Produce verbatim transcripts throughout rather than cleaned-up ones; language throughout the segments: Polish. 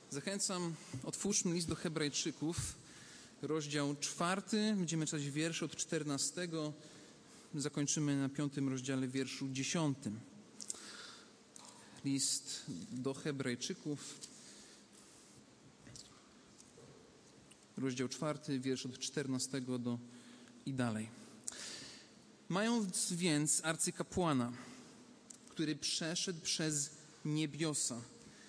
Zachęcam, otwórzmy list do Hebrajczyków, rozdział czwarty, będziemy czytać wiersz od czternastego, zakończymy na piątym rozdziale wierszu dziesiątym. List do Hebrajczyków, rozdział czwarty, wiersz od czternastego do i dalej. Mając więc arcykapłana, który przeszedł przez niebiosa,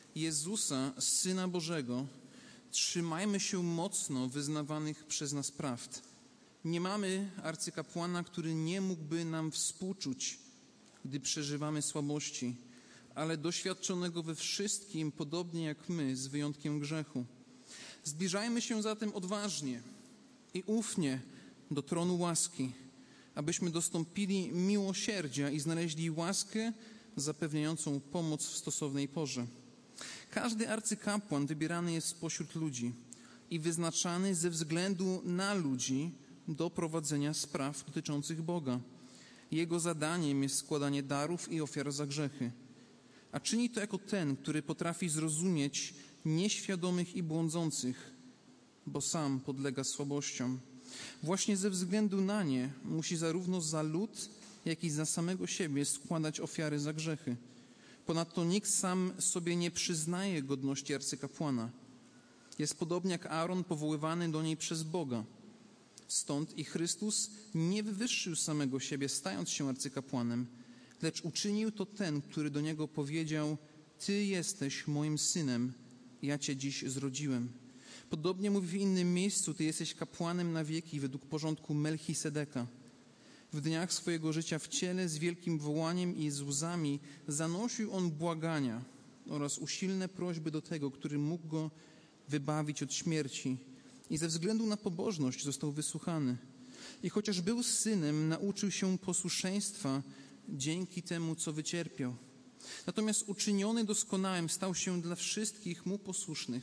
Jezusa, Syna Bożego, trzymajmy się mocno wyznawanych przez nas prawd. Nie mamy arcykapłana, który nie mógłby nam współczuć, gdy przeżywamy słabości, ale doświadczonego we wszystkim, podobnie jak my, z wyjątkiem grzechu. Zbliżajmy się zatem odważnie i ufnie do tronu łaski, abyśmy dostąpili miłosierdzia i znaleźli łaskę zapewniającą pomoc w stosownej porze. Każdy arcykapłan wybierany jest spośród ludzi i wyznaczany ze względu na ludzi do prowadzenia spraw dotyczących Boga. Jego zadaniem jest składanie darów i ofiar za grzechy. A czyni to jako ten, który potrafi zrozumieć nieświadomych i błądzących, bo sam podlega słabościom. Właśnie ze względu na nie musi zarówno za lud, jak i za samego siebie składać ofiary za grzechy. Ponadto nikt sam sobie nie przyznaje godności arcykapłana. Jest podobnie jak Aaron powoływany do niej przez Boga. Stąd i Chrystus nie wywyższył samego siebie, stając się arcykapłanem, lecz uczynił to ten, który do niego powiedział: Ty jesteś moim synem, ja Cię dziś zrodziłem. Podobnie mówi w innym miejscu: Ty jesteś kapłanem na wieki według porządku Melchisedeka. W dniach swojego życia w ciele z wielkim wołaniem i z łzami zanosił on błagania oraz usilne prośby do tego, który mógł go wybawić od śmierci, i ze względu na pobożność został wysłuchany. I chociaż był synem, nauczył się posłuszeństwa dzięki temu, co wycierpiał. Natomiast uczyniony doskonałym stał się dla wszystkich mu posłusznych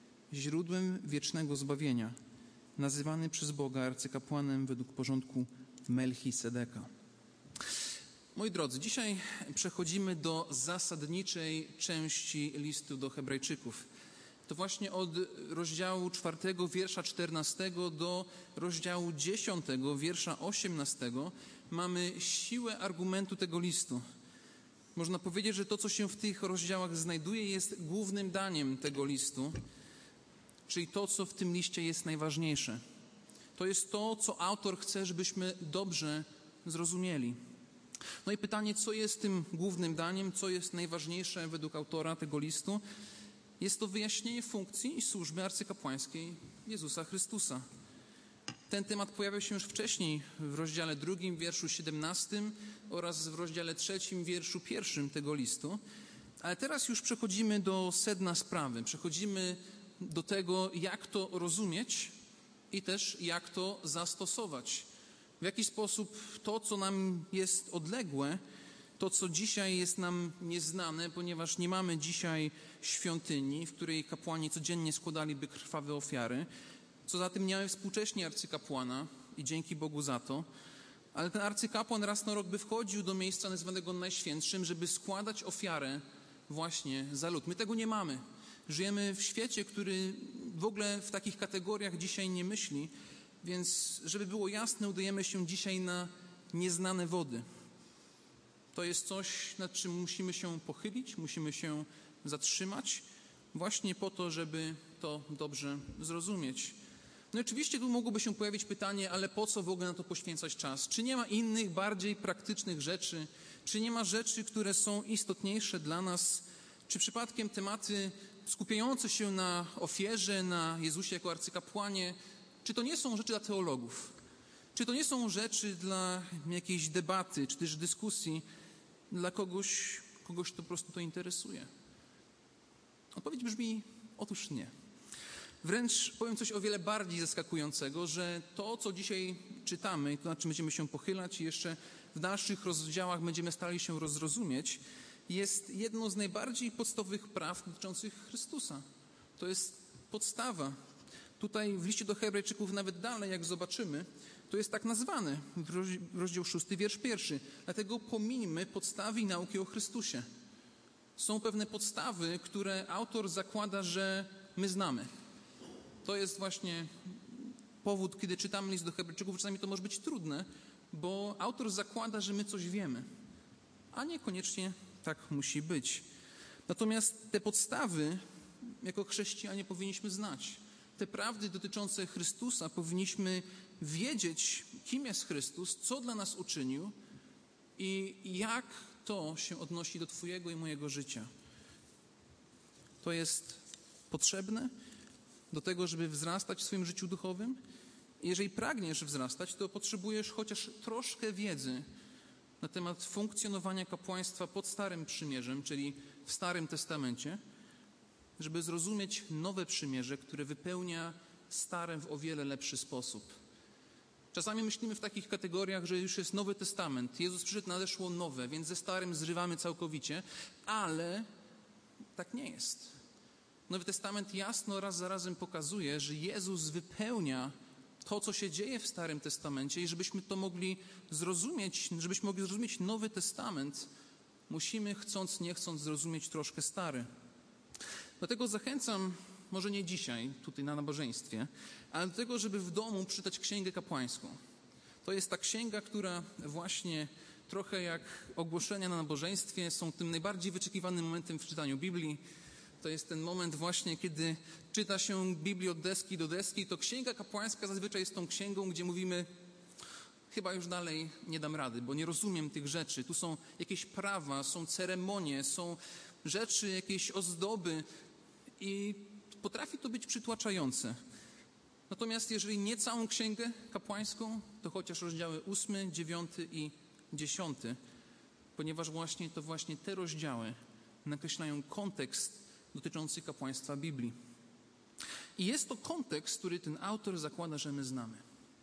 źródłem wiecznego zbawienia, nazywany przez Boga arcykapłanem według porządku Melchisedeka. Moi drodzy, dzisiaj przechodzimy do zasadniczej części listu do Hebrajczyków. To właśnie od rozdziału czwartego, wiersza czternastego do rozdziału dziesiątego, wiersza osiemnastego mamy siłę argumentu tego listu. Można powiedzieć, że to, co się w tych rozdziałach znajduje, jest głównym daniem tego listu, czyli to, co w tym liście jest najważniejsze. To jest to, co autor chce, żebyśmy dobrze zrozumieli. No i pytanie, co jest tym głównym daniem, co jest najważniejsze według autora tego listu? Jest to wyjaśnienie funkcji i służby arcykapłańskiej Jezusa Chrystusa. Ten temat pojawiał się już wcześniej w rozdziale drugim, wierszu siedemnastym oraz w rozdziale trzecim, wierszu pierwszym tego listu. Ale teraz już przechodzimy do sedna sprawy. Przechodzimy do tego, jak to rozumieć i też jak to zastosować. W jaki sposób to, co nam jest odległe, to, co dzisiaj jest nam nieznane, ponieważ nie mamy dzisiaj świątyni, w której kapłani codziennie składaliby krwawe ofiary, co za tym nie mamy współcześnie arcykapłana i dzięki Bogu za to, ale ten arcykapłan raz na rok by wchodził do miejsca nazywanego Najświętszym, żeby składać ofiarę właśnie za lud. My tego nie mamy. Żyjemy w świecie, który w ogóle w takich kategoriach dzisiaj nie myśli, więc żeby było jasne, udajemy się dzisiaj na nieznane wody. To jest coś, nad czym musimy się pochylić, musimy się zatrzymać, właśnie po to, żeby to dobrze zrozumieć. No i oczywiście tu mogłoby się pojawić pytanie, ale po co w ogóle na to poświęcać czas? Czy nie ma innych, bardziej praktycznych rzeczy? Czy nie ma rzeczy, które są istotniejsze dla nas? Czy przypadkiem tematy skupiające się na ofierze, na Jezusie jako arcykapłanie, czy to nie są rzeczy dla teologów? Czy to nie są rzeczy dla jakiejś debaty, czy też dyskusji dla kogoś, kogoś to po prostu to interesuje? Odpowiedź brzmi: otóż nie. Wręcz powiem coś o wiele bardziej zaskakującego, że to, co dzisiaj czytamy i to, nad czym będziemy się pochylać i jeszcze w dalszych rozdziałach będziemy starali się rozrozumieć, jest jedno z najbardziej podstawowych praw dotyczących Chrystusa. To jest podstawa. Tutaj w liście do Hebrajczyków nawet dalej, jak zobaczymy, to jest tak nazwane, rozdział szósty, wiersz pierwszy. Dlatego pomińmy podstawy i nauki o Chrystusie. Są pewne podstawy, które autor zakłada, że my znamy. To jest właśnie powód, kiedy czytamy list do Hebrajczyków, czasami to może być trudne, bo autor zakłada, że my coś wiemy, a niekoniecznie tak musi być. Natomiast te podstawy jako chrześcijanie powinniśmy znać. Te prawdy dotyczące Chrystusa powinniśmy wiedzieć, kim jest Chrystus, co dla nas uczynił i jak to się odnosi do Twojego i mojego życia. To jest potrzebne do tego, żeby wzrastać w swoim życiu duchowym. Jeżeli pragniesz wzrastać, to potrzebujesz chociaż troszkę wiedzy na temat funkcjonowania kapłaństwa pod Starym Przymierzem, czyli w Starym Testamencie, żeby zrozumieć nowe przymierze, które wypełnia stare w o wiele lepszy sposób. Czasami myślimy w takich kategoriach, że już jest Nowy Testament. Jezus przyszedł, nadeszło nowe, więc ze starym zrywamy całkowicie, ale tak nie jest. Nowy Testament jasno raz za razem pokazuje, że Jezus wypełnia to, co się dzieje w Starym Testamencie i żebyśmy to mogli zrozumieć, żebyśmy mogli zrozumieć Nowy Testament, musimy chcąc, nie chcąc zrozumieć troszkę Stary. Dlatego zachęcam, może nie dzisiaj, tutaj na nabożeństwie, ale do tego, żeby w domu przeczytać Księgę Kapłańską. To jest ta księga, która właśnie trochę jak ogłoszenia na nabożeństwie są tym najbardziej wyczekiwanym momentem w czytaniu Biblii. To jest ten moment właśnie, kiedy czyta się Biblię od deski do deski. To Księga Kapłańska zazwyczaj jest tą księgą, gdzie mówimy, chyba już dalej nie dam rady, bo nie rozumiem tych rzeczy. Tu są jakieś prawa, są ceremonie, są rzeczy, jakieś ozdoby i potrafi to być przytłaczające. Natomiast jeżeli nie całą Księgę Kapłańską, to chociaż rozdziały ósmy, dziewiąty i dziesiąty, ponieważ właśnie to właśnie te rozdziały nakreślają kontekst dotyczący kapłaństwa Biblii. I jest to kontekst, który ten autor zakłada, że my znamy.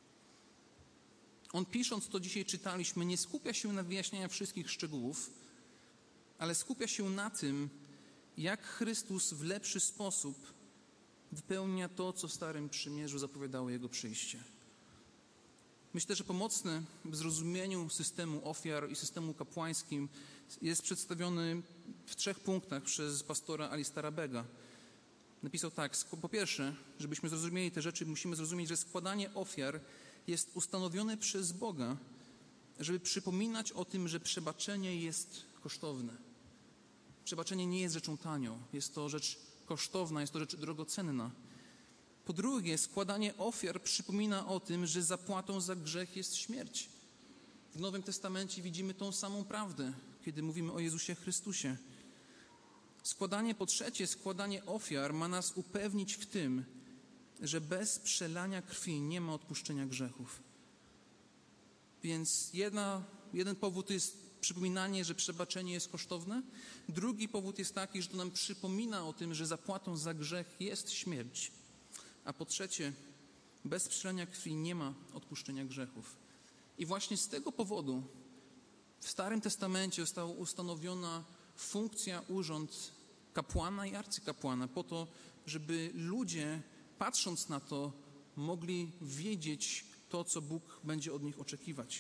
On pisząc, to dzisiaj czytaliśmy, nie skupia się na wyjaśnianiu wszystkich szczegółów, ale skupia się na tym, jak Chrystus w lepszy sposób wypełnia to, co w Starym Przymierzu zapowiadało Jego przyjście. Myślę, że pomocne w zrozumieniu systemu ofiar i systemu kapłańskim jest przedstawiony w trzech punktach przez pastora Alistara Begga. Napisał tak, po pierwsze, żebyśmy zrozumieli te rzeczy, musimy zrozumieć, że składanie ofiar jest ustanowione przez Boga, żeby przypominać o tym, że przebaczenie jest kosztowne. Przebaczenie nie jest rzeczą tanią, jest to rzecz kosztowna, jest to rzecz drogocenna. Po drugie, składanie ofiar przypomina o tym, że zapłatą za grzech jest śmierć. W Nowym Testamencie widzimy tą samą prawdę, kiedy mówimy o Jezusie Chrystusie. Składanie, po trzecie, składanie ofiar ma nas upewnić w tym, że bez przelania krwi nie ma odpuszczenia grzechów. Więc jedna, jeden powód jest przypominanie, że przebaczenie jest kosztowne. Drugi powód jest taki, że to nam przypomina o tym, że zapłatą za grzech jest śmierć. A po trzecie, bez przelania krwi nie ma odpuszczenia grzechów. I właśnie z tego powodu w Starym Testamencie została ustanowiona funkcja, urząd kapłana i arcykapłana po to, żeby ludzie, patrząc na to, mogli wiedzieć to, co Bóg będzie od nich oczekiwać.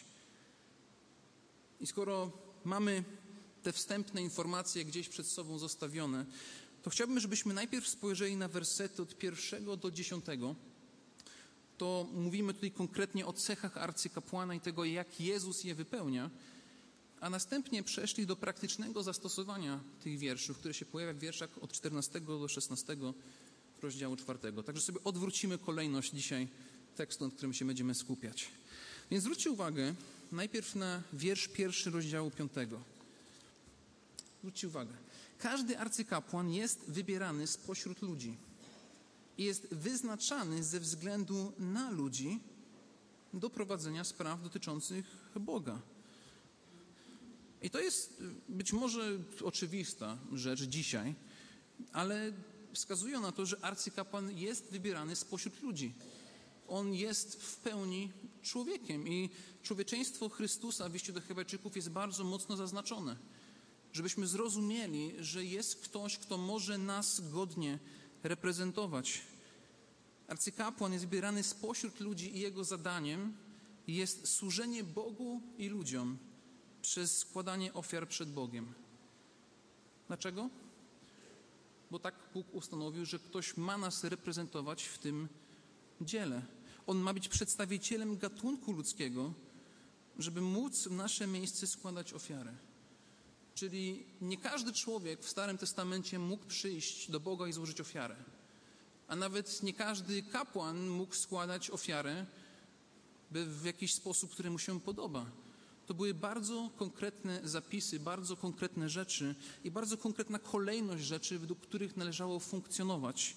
I skoro mamy te wstępne informacje gdzieś przed sobą zostawione, to chciałbym, żebyśmy najpierw spojrzeli na wersety od pierwszego do dziesiątego. To mówimy tutaj konkretnie o cechach arcykapłana i tego, jak Jezus je wypełnia, a następnie przeszli do praktycznego zastosowania tych wierszów, które się pojawia w wierszach od czternastego do szesnastego rozdziału czwartego. Także sobie odwrócimy kolejność dzisiaj tekstu, nad którym się będziemy skupiać. Więc zwróćcie uwagę najpierw na wiersz pierwszy rozdziału piątego. Zwróćcie uwagę. Każdy arcykapłan jest wybierany spośród ludzi i jest wyznaczany ze względu na ludzi do prowadzenia spraw dotyczących Boga. I to jest być może oczywista rzecz dzisiaj, ale wskazuje na to, że arcykapłan jest wybierany spośród ludzi. On jest w pełni człowiekiem i człowieczeństwo Chrystusa w liście do Hebrajczyków jest bardzo mocno zaznaczone. Żebyśmy zrozumieli, że jest ktoś, kto może nas godnie reprezentować. Arcykapłan jest wybierany spośród ludzi i jego zadaniem jest służenie Bogu i ludziom przez składanie ofiar przed Bogiem. Dlaczego? bo tak Bóg ustanowił, że ktoś ma nas reprezentować w tym dziele. On ma być przedstawicielem gatunku ludzkiego, żeby móc w nasze miejsce składać ofiarę. Czyli nie każdy człowiek w Starym Testamencie mógł przyjść do Boga i złożyć ofiarę. A nawet nie każdy kapłan mógł składać ofiarę w jakiś sposób, który mu się podoba. To były bardzo konkretne zapisy, bardzo konkretne rzeczy i bardzo konkretna kolejność rzeczy, według których należało funkcjonować.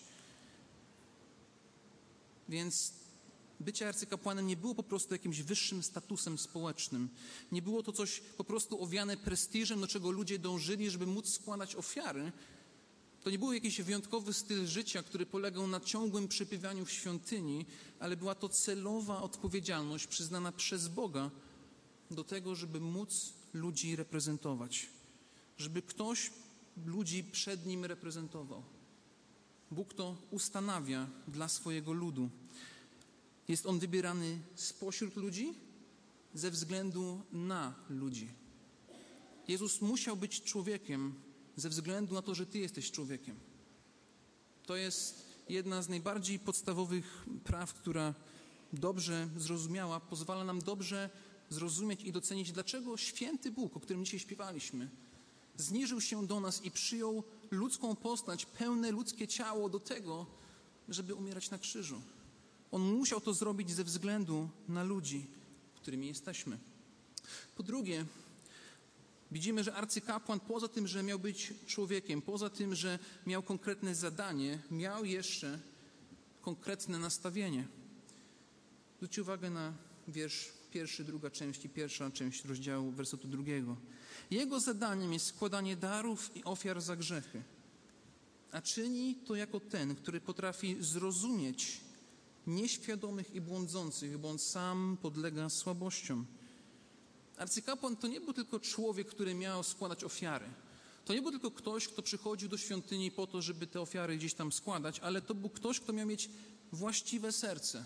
Więc bycie arcykapłanem nie było po prostu jakimś wyższym statusem społecznym. Nie było to coś po prostu owiane prestiżem, do czego ludzie dążyli, żeby móc składać ofiary. To nie był jakiś wyjątkowy styl życia, który polegał na ciągłym przebywania w świątyni, ale była to celowa odpowiedzialność przyznana przez Boga do tego, żeby móc ludzi reprezentować. Żeby ktoś ludzi przed Nim reprezentował. Bóg to ustanawia dla swojego ludu. Jest On wybierany spośród ludzi ze względu na ludzi. Jezus musiał być człowiekiem ze względu na to, że Ty jesteś człowiekiem. To jest jedna z najbardziej podstawowych praw, która dobrze zrozumiała, pozwala nam dobrze zrozumieć i docenić, dlaczego święty Bóg, o którym dzisiaj śpiewaliśmy, zniżył się do nas i przyjął ludzką postać, pełne ludzkie ciało do tego, żeby umierać na krzyżu. On musiał to zrobić ze względu na ludzi, którymi jesteśmy. Po drugie, widzimy, że arcykapłan poza tym, że miał być człowiekiem, poza tym, że miał konkretne zadanie, miał jeszcze konkretne nastawienie. Zwróćcie uwagę na wiersz pierwszy, druga część i pierwsza część rozdziału wersetu drugiego. Jego zadaniem jest składanie darów i ofiar za grzechy, a czyni to jako ten, który potrafi zrozumieć nieświadomych i błądzących, bo on sam podlega słabościom. Arcykapłan to nie był tylko człowiek, który miał składać ofiary. To nie był tylko ktoś, kto przychodził do świątyni po to, żeby te ofiary gdzieś tam składać, ale to był ktoś, kto miał mieć właściwe serce.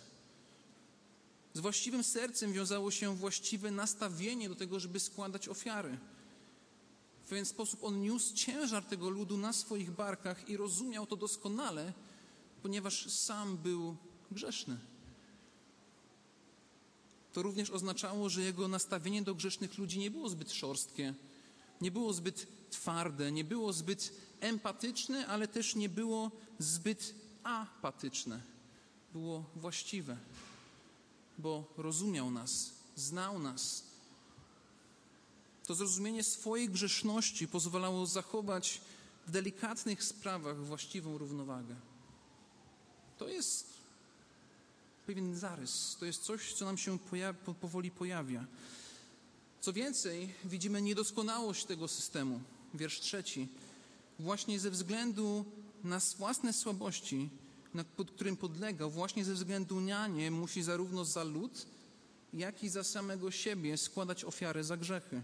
Z właściwym sercem wiązało się właściwe nastawienie do tego, żeby składać ofiary. W pewien sposób on niósł ciężar tego ludu na swoich barkach i rozumiał to doskonale, ponieważ sam był grzeszny. To również oznaczało, że jego nastawienie do grzesznych ludzi nie było zbyt szorstkie, nie było zbyt twarde, nie było zbyt empatyczne, ale też nie było zbyt apatyczne. Było właściwe, bo rozumiał nas, znał nas. To zrozumienie swojej grzeszności pozwalało zachować w delikatnych sprawach właściwą równowagę. To jest pewien zarys, to jest coś, co nam się pojawi, powoli pojawia. Co więcej, widzimy niedoskonałość tego systemu. Wiersz trzeci. Właśnie ze względu na własne słabości, pod którym podlegał, właśnie ze względu na nie musi zarówno za lud, jak i za samego siebie składać ofiary za grzechy.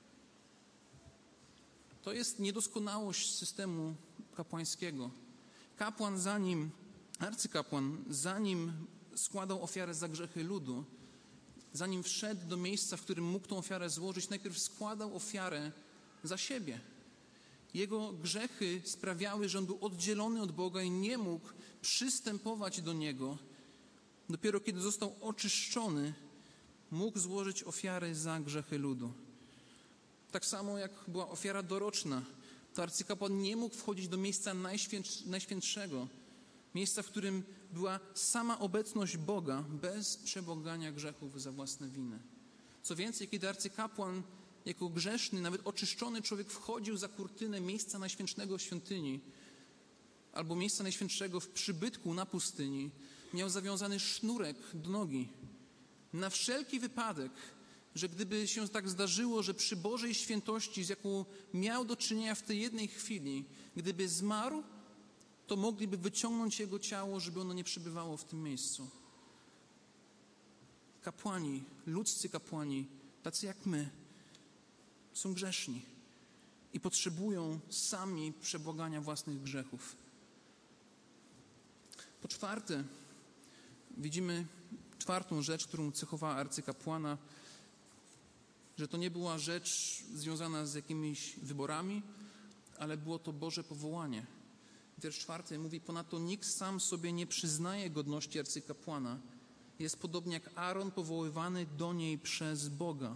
To jest niedoskonałość systemu kapłańskiego. Kapłan zanim, arcykapłan, zanim składał ofiarę za grzechy ludu, zanim wszedł do miejsca, w którym mógł tą ofiarę złożyć, najpierw składał ofiarę za siebie. Jego grzechy sprawiały, że on był oddzielony od Boga i nie mógł przystępować do Niego. Dopiero kiedy został oczyszczony, mógł złożyć ofiarę za grzechy ludu. Tak samo jak była ofiara doroczna, to arcykapłan nie mógł wchodzić do miejsca najświętsz- najświętszego, miejsca, w którym była sama obecność Boga bez przebłagania grzechów za własne winy. Co więcej, kiedy arcykapłan jako grzeszny, nawet oczyszczony człowiek wchodził za kurtynę miejsca najświętszego w świątyni albo miejsca najświętszego w przybytku na pustyni, miał zawiązany sznurek do nogi. Na wszelki wypadek, że gdyby się tak zdarzyło, że przy Bożej świętości, z jaką miał do czynienia w tej jednej chwili, gdyby zmarł, to mogliby wyciągnąć jego ciało, żeby ono nie przebywało w tym miejscu. Kapłani, ludzcy kapłani, tacy jak my, są grzeszni i potrzebują sami przebłagania własnych grzechów. Po czwarte, widzimy czwartą rzecz, którą cechowała arcykapłana, że to nie była rzecz związana z jakimiś wyborami, ale było to Boże powołanie. Wiersz czwarty mówi: ponadto nikt sam sobie nie przyznaje godności arcykapłana. Jest podobnie jak Aaron powoływany do niej przez Boga.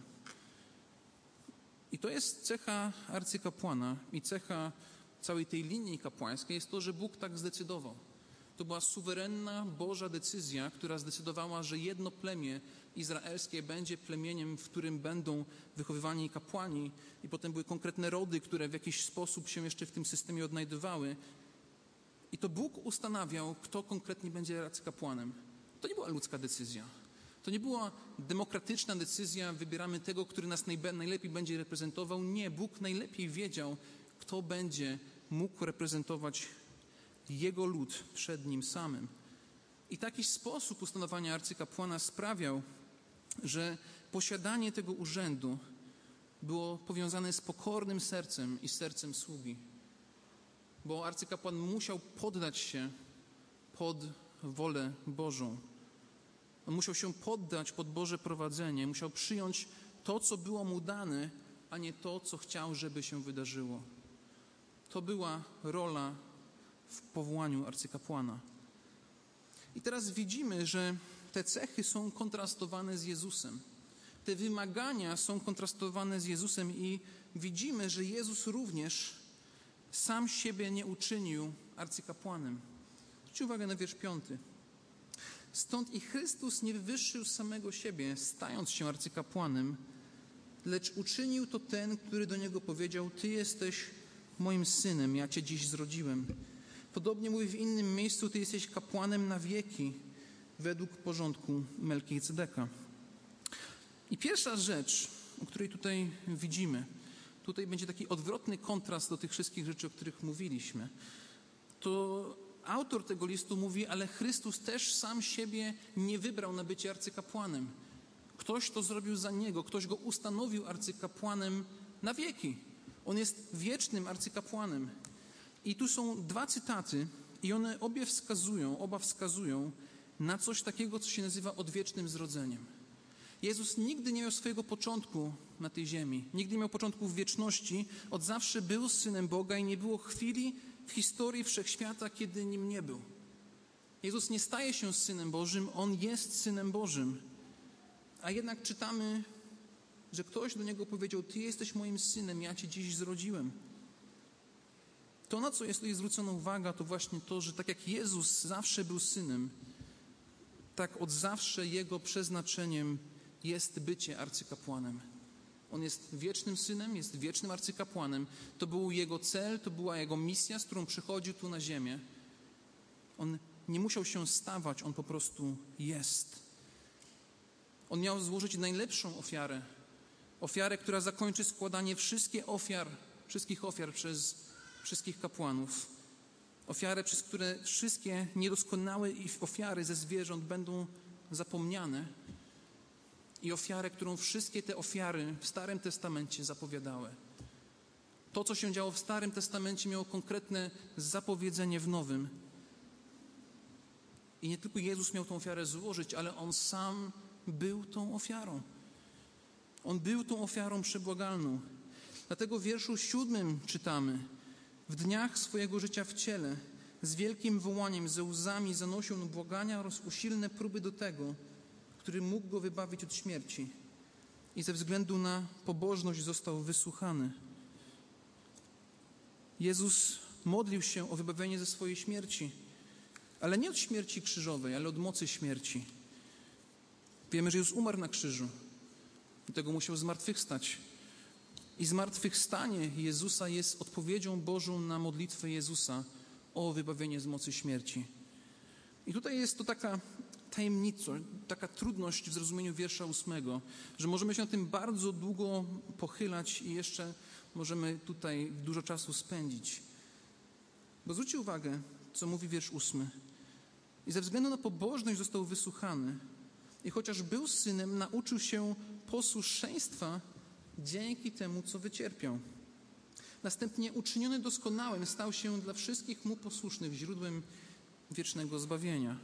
I to jest cecha arcykapłana i cecha całej tej linii kapłańskiej jest to, że Bóg tak zdecydował. To była suwerenna Boża decyzja, która zdecydowała, że jedno plemię izraelskie będzie plemieniem, w którym będą wychowywani kapłani, i potem były konkretne rody, które w jakiś sposób się jeszcze w tym systemie odnajdywały. I to Bóg ustanawiał, kto konkretnie będzie arcykapłanem. To nie była ludzka decyzja. To nie była demokratyczna decyzja, wybieramy tego, który nas najlepiej będzie reprezentował. Nie, Bóg najlepiej wiedział, kto będzie mógł reprezentować Jego lud przed Nim samym. I taki sposób ustanowienia arcykapłana sprawiał, że posiadanie tego urzędu było powiązane z pokornym sercem i sercem sługi. Bo arcykapłan musiał poddać się pod wolę Bożą. On musiał się poddać pod Boże prowadzenie, musiał przyjąć to, co było mu dane, a nie to, co chciał, żeby się wydarzyło. To była rola w powołaniu arcykapłana. I teraz widzimy, że te cechy są kontrastowane z Jezusem. Te wymagania są kontrastowane z Jezusem i widzimy, że Jezus również sam siebie nie uczynił arcykapłanem. Zwróćcie uwagę na wiersz piąty. Stąd i Chrystus nie wywyższył samego siebie, stając się arcykapłanem, lecz uczynił to ten, który do Niego powiedział: Ty jesteś moim synem, ja Cię dziś zrodziłem. Podobnie mówi w innym miejscu: Ty jesteś kapłanem na wieki, według porządku Melchizedeka. I pierwsza rzecz, o której tutaj widzimy, tutaj będzie taki odwrotny kontrast do tych wszystkich rzeczy, o których mówiliśmy. To autor tego listu mówi: ale Chrystus też sam siebie nie wybrał na bycie arcykapłanem. Ktoś to zrobił za Niego, ktoś go ustanowił arcykapłanem na wieki. On jest wiecznym arcykapłanem. I tu są dwa cytaty i one obie wskazują, oba wskazują na coś takiego, co się nazywa odwiecznym zrodzeniem. Jezus nigdy nie miał swojego początku na tej ziemi. Nigdy nie miał początku w wieczności. Od zawsze był Synem Boga i nie było chwili w historii wszechświata, kiedy nim nie był. Jezus nie staje się Synem Bożym, On jest Synem Bożym. A jednak czytamy, że ktoś do Niego powiedział: Ty jesteś moim Synem, ja Cię dziś zrodziłem. To, na co jest tutaj zwrócona uwaga, to właśnie to, że tak jak Jezus zawsze był Synem, tak od zawsze Jego przeznaczeniem jest bycie arcykapłanem. On jest wiecznym Synem, jest wiecznym arcykapłanem. To był Jego cel, to była Jego misja, z którą przychodził tu na ziemię. On nie musiał się stawać, On po prostu jest. On miał złożyć najlepszą ofiarę. Ofiarę, która zakończy składanie wszystkie ofiar, wszystkich ofiar przez wszystkich kapłanów. Ofiarę, przez które wszystkie niedoskonałe ofiary ze zwierząt będą zapomniane. I ofiarę, którą wszystkie te ofiary w Starym Testamencie zapowiadały. To, co się działo w Starym Testamencie, miało konkretne zapowiedzenie w Nowym. I nie tylko Jezus miał tą ofiarę złożyć, ale On sam był tą ofiarą. On był tą ofiarą przebłagalną. Dlatego w wierszu siódmym czytamy: w dniach swojego życia w ciele, z wielkim wołaniem, ze łzami zanosił on błagania oraz usilne próby do tego, który mógł go wybawić od śmierci. I ze względu na pobożność został wysłuchany. Jezus modlił się o wybawienie ze swojej śmierci, ale nie od śmierci krzyżowej, ale od mocy śmierci. Wiemy, że Jezus umarł na krzyżu. Dlatego musiał zmartwychwstać. I zmartwychwstanie Jezusa jest odpowiedzią Bożą na modlitwę Jezusa o wybawienie z mocy śmierci. I tutaj jest to taka tajemnica, taka trudność w zrozumieniu wiersza ósmego, że możemy się na tym bardzo długo pochylać i jeszcze możemy tutaj dużo czasu spędzić. Bo zwróćcie uwagę, co mówi wiersz ósmy. I ze względu na pobożność został wysłuchany. I chociaż był synem, nauczył się posłuszeństwa dzięki temu, co wycierpiał. Następnie uczyniony doskonałym stał się dla wszystkich mu posłusznych źródłem wiecznego zbawienia.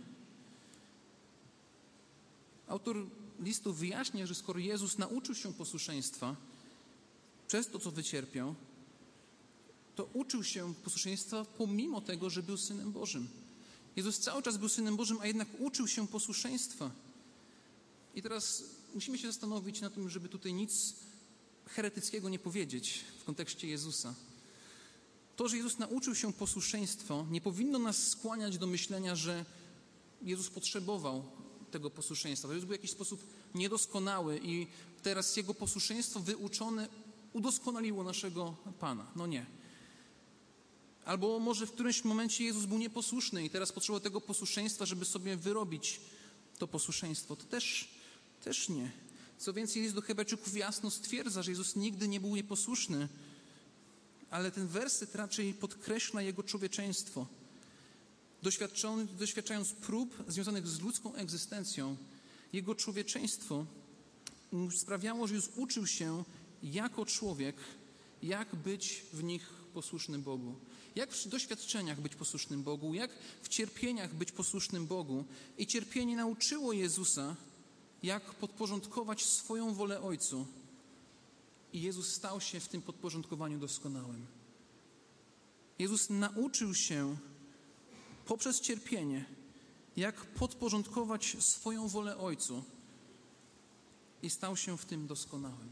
Autor listu wyjaśnia, że skoro Jezus nauczył się posłuszeństwa przez to, co wycierpiał, to to uczył się posłuszeństwa pomimo tego, że był Synem Bożym. Jezus cały czas był Synem Bożym, a jednak uczył się posłuszeństwa. I teraz musimy się zastanowić na tym, żeby tutaj nic heretyckiego nie powiedzieć w kontekście Jezusa. To, że Jezus nauczył się posłuszeństwa, nie powinno nas skłaniać do myślenia, że Jezus potrzebował tego posłuszeństwa. To Jezus był w jakiś sposób niedoskonały i teraz Jego posłuszeństwo wyuczone udoskonaliło naszego Pana. No nie. Albo może w którymś momencie Jezus był nieposłuszny i teraz potrzebował tego posłuszeństwa, żeby sobie wyrobić to posłuszeństwo. To też, też nie. Co więcej, list do Hebrajczyków jasno stwierdza, że Jezus nigdy nie był nieposłuszny, ale ten werset raczej podkreśla Jego człowieczeństwo. Doświadczając prób związanych z ludzką egzystencją, Jego człowieczeństwo sprawiało, że Jezus uczył się jako człowiek, jak być w nich posłusznym Bogu. Jak w doświadczeniach być posłusznym Bogu, jak w cierpieniach być posłusznym Bogu. I cierpienie nauczyło Jezusa, jak podporządkować swoją wolę Ojcu. I Jezus stał się w tym podporządkowaniu doskonałym. Jezus nauczył się poprzez cierpienie, jak podporządkować swoją wolę Ojcu i stał się w tym doskonałym.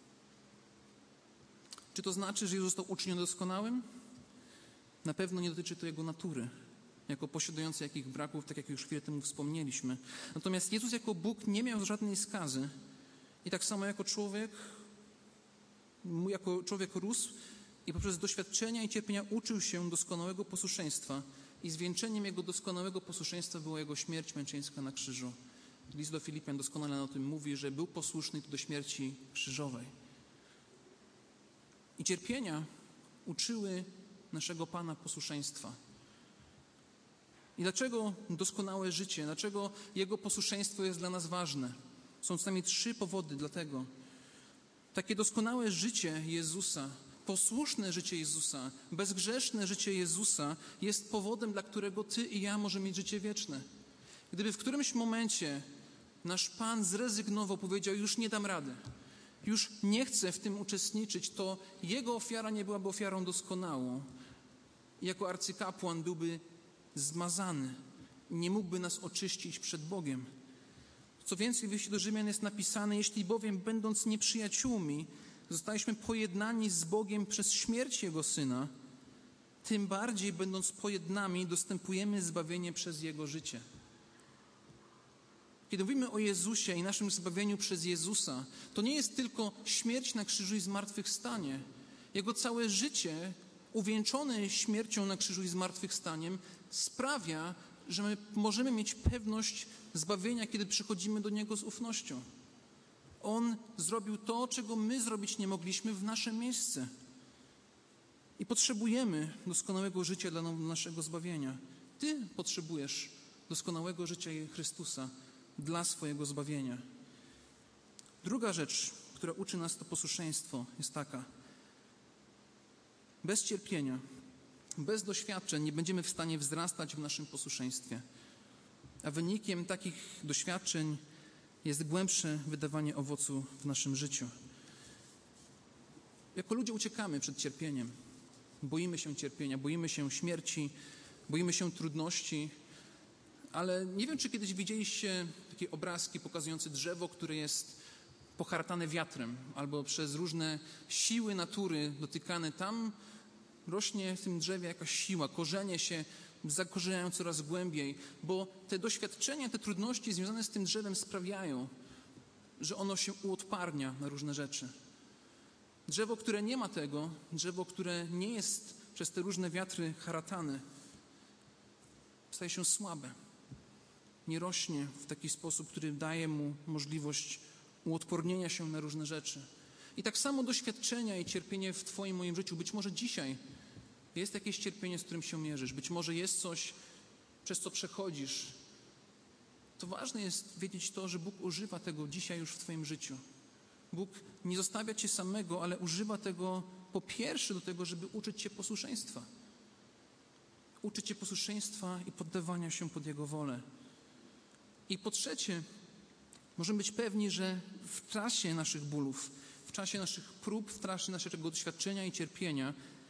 Czy to znaczy, że Jezus został uczyniony doskonałym? Na pewno nie dotyczy to Jego natury, jako posiadający jakich braków, tak jak już chwilę temu wspomnieliśmy. Natomiast Jezus jako Bóg nie miał żadnej skazy i tak samo jako człowiek, jako człowiek rósł i poprzez doświadczenia i cierpienia uczył się doskonałego posłuszeństwa i zwieńczeniem Jego doskonałego posłuszeństwa była Jego śmierć męczeńska na krzyżu. List do Filipian doskonale o tym mówi, że był posłuszny do śmierci krzyżowej. I cierpienia uczyły naszego Pana posłuszeństwa. I dlaczego doskonałe życie, dlaczego Jego posłuszeństwo jest dla nas ważne? Są co najmniej trzy powody dla tego. Takie doskonałe życie Jezusa, posłuszne życie Jezusa, bezgrzeszne życie Jezusa jest powodem, dla którego Ty i ja możemy mieć życie wieczne. Gdyby w którymś momencie nasz Pan zrezygnował, powiedział, już nie dam rady, już nie chcę w tym uczestniczyć, to Jego ofiara nie byłaby ofiarą doskonałą. Jako arcykapłan byłby zmazany, nie mógłby nas oczyścić przed Bogiem. Co więcej, w liście do Rzymian jest napisane, jeśli bowiem będąc nieprzyjaciółmi, zostaliśmy pojednani z Bogiem przez śmierć Jego Syna, tym bardziej będąc pojednani dostępujemy zbawienie przez Jego życie. Kiedy mówimy o Jezusie i naszym zbawieniu przez Jezusa, to nie jest tylko śmierć na krzyżu i zmartwychwstanie. Jego całe życie, uwieńczone śmiercią na krzyżu i zmartwychwstaniem, sprawia, że my możemy mieć pewność zbawienia, kiedy przychodzimy do Niego z ufnością. On zrobił to, czego my zrobić nie mogliśmy w nasze miejsce. I potrzebujemy doskonałego życia dla naszego zbawienia. Ty potrzebujesz doskonałego życia Chrystusa dla swojego zbawienia. Druga rzecz, która uczy nas to posłuszeństwo, jest taka. Bez cierpienia, bez doświadczeń nie będziemy w stanie wzrastać w naszym posłuszeństwie. A wynikiem takich doświadczeń jest głębsze wydawanie owocu w naszym życiu. Jako ludzie uciekamy przed cierpieniem. Boimy się cierpienia, boimy się śmierci, boimy się trudności, ale nie wiem, czy kiedyś widzieliście takie obrazki pokazujące drzewo, które jest poharatane wiatrem albo przez różne siły natury dotykane. Tam rośnie w tym drzewie jakaś siła, korzenie się zakorzeniają coraz głębiej, bo te doświadczenia, te trudności związane z tym drzewem sprawiają, że ono się uodparnia na różne rzeczy. Drzewo, które nie ma tego, drzewo, które nie jest przez te różne wiatry haratane, staje się słabe. Nie rośnie w taki sposób, który daje mu możliwość uodpornienia się na różne rzeczy. I tak samo doświadczenia i cierpienie w Twoim, moim życiu. Być może dzisiaj jest jakieś cierpienie, z którym się mierzysz. Być może jest coś, przez co przechodzisz. To ważne jest wiedzieć to, że Bóg używa tego dzisiaj już w Twoim życiu. Bóg nie zostawia Cię samego, ale używa tego po pierwsze do tego, żeby uczyć Cię posłuszeństwa. Uczyć Cię posłuszeństwa i poddawania się pod Jego wolę. I po trzecie, możemy być pewni, że w czasie naszych bólów, w czasie naszych prób, w czasie naszego doświadczenia i cierpienia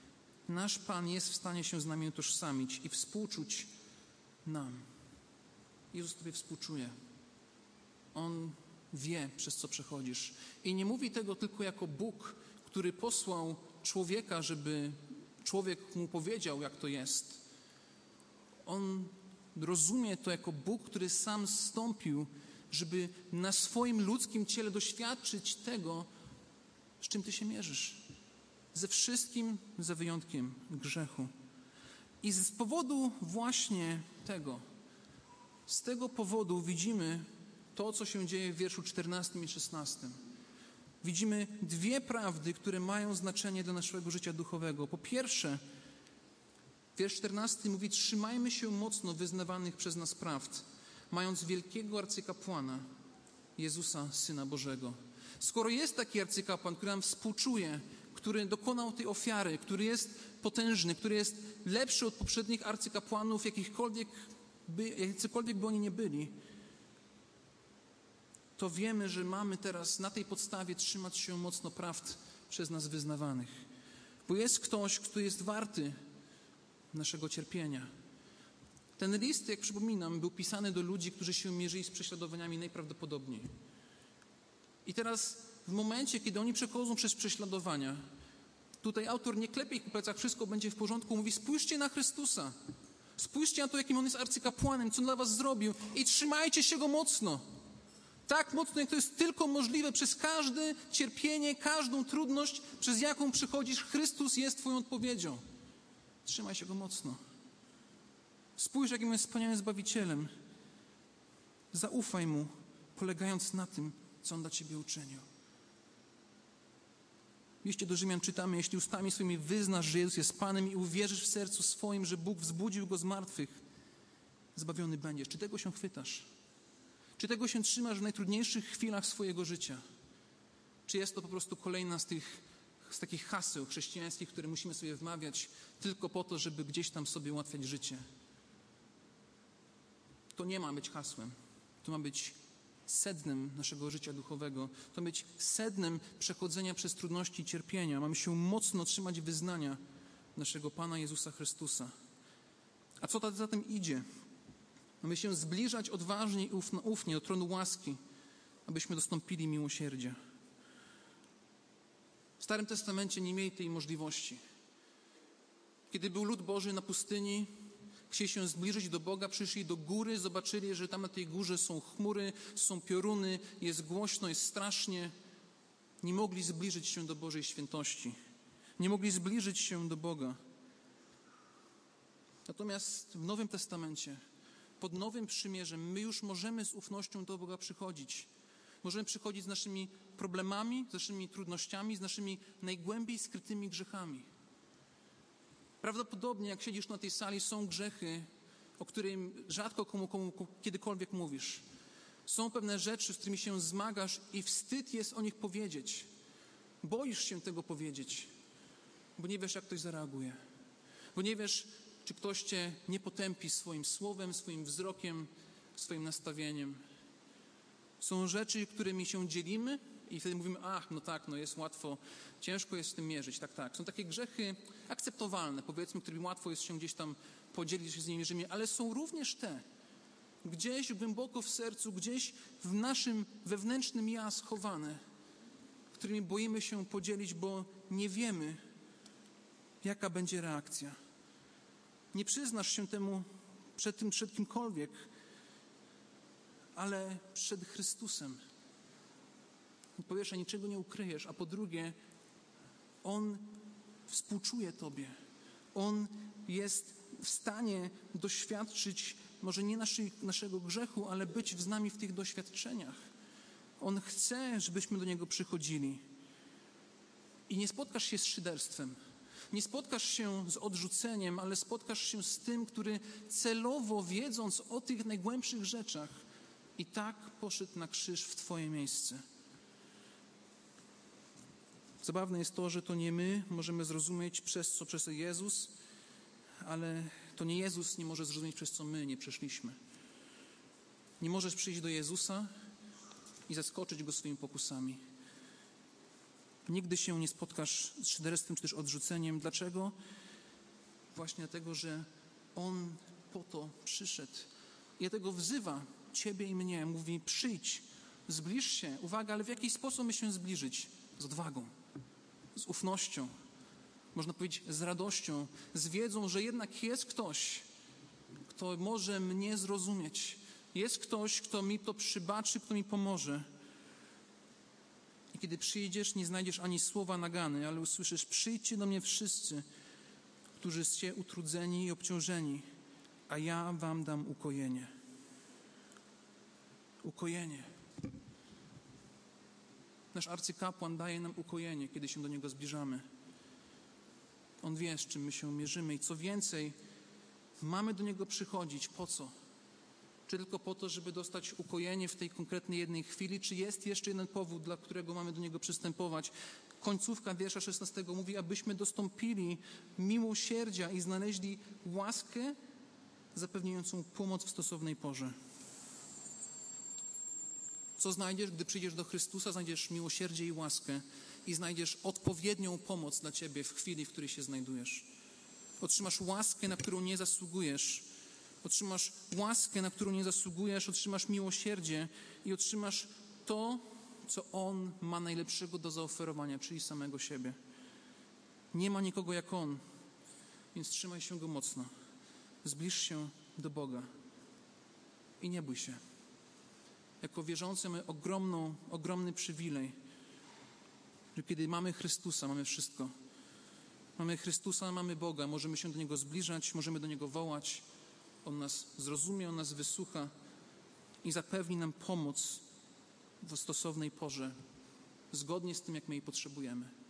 nasz Pan jest w stanie się z nami utożsamić i współczuć nam. Jezus Tobie współczuje. On wie, przez co przechodzisz. I nie mówi tego tylko jako Bóg, który posłał człowieka, żeby człowiek mu powiedział, jak to jest. On rozumie to jako Bóg, który sam zstąpił, żeby na swoim ludzkim ciele doświadczyć tego, z czym Ty się mierzysz. Ze wszystkim, za wyjątkiem grzechu. I z powodu właśnie tego, z tego powodu widzimy to, co się dzieje w wierszu czternastym i szesnastym. Widzimy dwie prawdy, które mają znaczenie dla naszego życia duchowego. Po pierwsze, wiersz czternasty mówi: trzymajmy się mocno wyznawanych przez nas prawd, mając wielkiego arcykapłana, Jezusa, Syna Bożego. Skoro jest taki arcykapłan, który nam współczuje, który dokonał tej ofiary, który jest potężny, który jest lepszy od poprzednich arcykapłanów, jakichkolwiek by, jacykolwiek by oni nie byli, to wiemy, że mamy teraz na tej podstawie trzymać się mocno prawd przez nas wyznawanych. Bo jest ktoś, kto jest warty naszego cierpienia. Ten list, jak przypominam, był pisany do ludzi, którzy się mierzyli z prześladowaniami najprawdopodobniej. I teraz w momencie, kiedy oni przechodzą przez prześladowania, tutaj autor nie klepie ich po plecach, wszystko będzie w porządku, mówi: spójrzcie na Chrystusa. Spójrzcie na to, jakim On jest arcykapłanem, co dla was zrobił i trzymajcie się Go mocno. Tak mocno, jak to jest tylko możliwe, przez każde cierpienie, każdą trudność, przez jaką przychodzisz, Chrystus jest Twoją odpowiedzią. Trzymaj się Go mocno. Spójrz, jakim jest wspaniałym Zbawicielem. Zaufaj Mu, polegając na tym, co On dla Ciebie uczynił. W liście do Rzymian czytamy: jeśli ustami swoimi wyznasz, że Jezus jest Panem i uwierzysz w sercu swoim, że Bóg wzbudził Go z martwych, zbawiony będziesz. Czy tego się chwytasz? Czy tego się trzymasz w najtrudniejszych chwilach swojego życia? Czy jest to po prostu kolejna z tych, z takich haseł chrześcijańskich, które musimy sobie wmawiać tylko po to, żeby gdzieś tam sobie ułatwiać życie? To nie ma być hasłem. To ma być sednem naszego życia duchowego. To ma być sednem przechodzenia przez trudności i cierpienia. Mamy się mocno trzymać wyznania naszego Pana Jezusa Chrystusa. A co za tym idzie? Mamy się zbliżać odważnie i ufnie do tronu łaski, abyśmy dostąpili miłosierdzia. W Starym Testamencie nie mieli tej możliwości. Kiedy był lud Boży na pustyni, chcieli się zbliżyć do Boga, przyszli do góry, zobaczyli, że tam na tej górze są chmury, są pioruny, jest głośno, jest strasznie. Nie mogli zbliżyć się do Bożej świętości. Nie mogli zbliżyć się do Boga. Natomiast w Nowym Testamencie, pod Nowym Przymierzem, my już możemy z ufnością do Boga przychodzić. Możemy przychodzić z naszymi problemami, z naszymi trudnościami, z naszymi najgłębiej skrytymi grzechami. Prawdopodobnie, jak siedzisz na tej sali, są grzechy, o których rzadko komu, komu kiedykolwiek mówisz. Są pewne rzeczy, z którymi się zmagasz i wstyd jest o nich powiedzieć. Boisz się tego powiedzieć, bo nie wiesz, jak ktoś zareaguje. Bo nie wiesz, czy ktoś cię nie potępi swoim słowem, swoim wzrokiem, swoim nastawieniem. Są rzeczy, którymi się dzielimy i wtedy mówimy: ach, no tak, no jest łatwo, ciężko jest z tym mierzyć, tak, tak. Są takie grzechy akceptowalne, powiedzmy, którymi łatwo jest się gdzieś tam podzielić się z nimi mierzymy, ale są również te, gdzieś głęboko w sercu, gdzieś w naszym wewnętrznym ja schowane, którymi boimy się podzielić, bo nie wiemy, jaka będzie reakcja. Nie przyznasz się temu przed tym, przed kimkolwiek, ale przed Chrystusem. Po pierwsze, niczego nie ukryjesz, a po drugie, On współczuje Tobie. On jest w stanie doświadczyć może nie naszej, naszego grzechu, ale być z nami w tych doświadczeniach. On chce, żebyśmy do Niego przychodzili. I nie spotkasz się z szyderstwem. Nie spotkasz się z odrzuceniem, ale spotkasz się z tym, który celowo, wiedząc o tych najgłębszych rzeczach, i tak poszedł na krzyż w Twoje miejsce. Zabawne jest to, że to nie my możemy zrozumieć, przez co przeszedł Jezus, ale to nie Jezus nie może zrozumieć, przez co my nie przeszliśmy. Nie możesz przyjść do Jezusa i zaskoczyć Go swoimi pokusami. Nigdy się nie spotkasz z szyderstwem czy też odrzuceniem. Dlaczego? właśnie dlatego, że On po to przyszedł. I dlatego wzywa ciebie i mnie, mówi: przyjdź, zbliż się. Uwaga, ale w jaki sposób my się zbliżyć? Z odwagą, z ufnością, można powiedzieć z radością, z wiedzą, że jednak jest ktoś, kto może mnie zrozumieć. Jest ktoś, kto mi to przybaczy, kto mi pomoże. I kiedy przyjdziesz, nie znajdziesz ani słowa nagany, ale usłyszysz: przyjdźcie do mnie wszyscy, którzy jesteście utrudzeni i obciążeni, a ja wam dam ukojenie. Ukojenie. Nasz arcykapłan daje nam ukojenie, kiedy się do Niego zbliżamy. On wie, z czym my się mierzymy i co więcej, mamy do Niego przychodzić. Po co? Czy tylko po to, żeby dostać ukojenie w tej konkretnej jednej chwili? Czy jest jeszcze jeden powód, dla którego mamy do Niego przystępować? Końcówka wiersza szesnastego mówi, abyśmy dostąpili miłosierdzia i znaleźli łaskę zapewniającą pomoc w stosownej porze. Co znajdziesz, gdy przyjdziesz do Chrystusa? Znajdziesz miłosierdzie i łaskę i znajdziesz odpowiednią pomoc dla ciebie w chwili, w której się znajdujesz. Otrzymasz łaskę, na którą nie zasługujesz. Otrzymasz łaskę, na którą nie zasługujesz, otrzymasz miłosierdzie i otrzymasz to, co On ma najlepszego do zaoferowania, czyli samego siebie. Nie ma nikogo jak On, więc trzymaj się Go mocno. Zbliż się do Boga i nie bój się. Jako wierzący mamy ogromną, ogromny przywilej, że kiedy mamy Chrystusa, mamy wszystko. Mamy Chrystusa, mamy Boga, możemy się do Niego zbliżać, możemy do Niego wołać. On nas zrozumie, On nas wysłucha i zapewni nam pomoc w stosownej porze, zgodnie z tym, jak my jej potrzebujemy.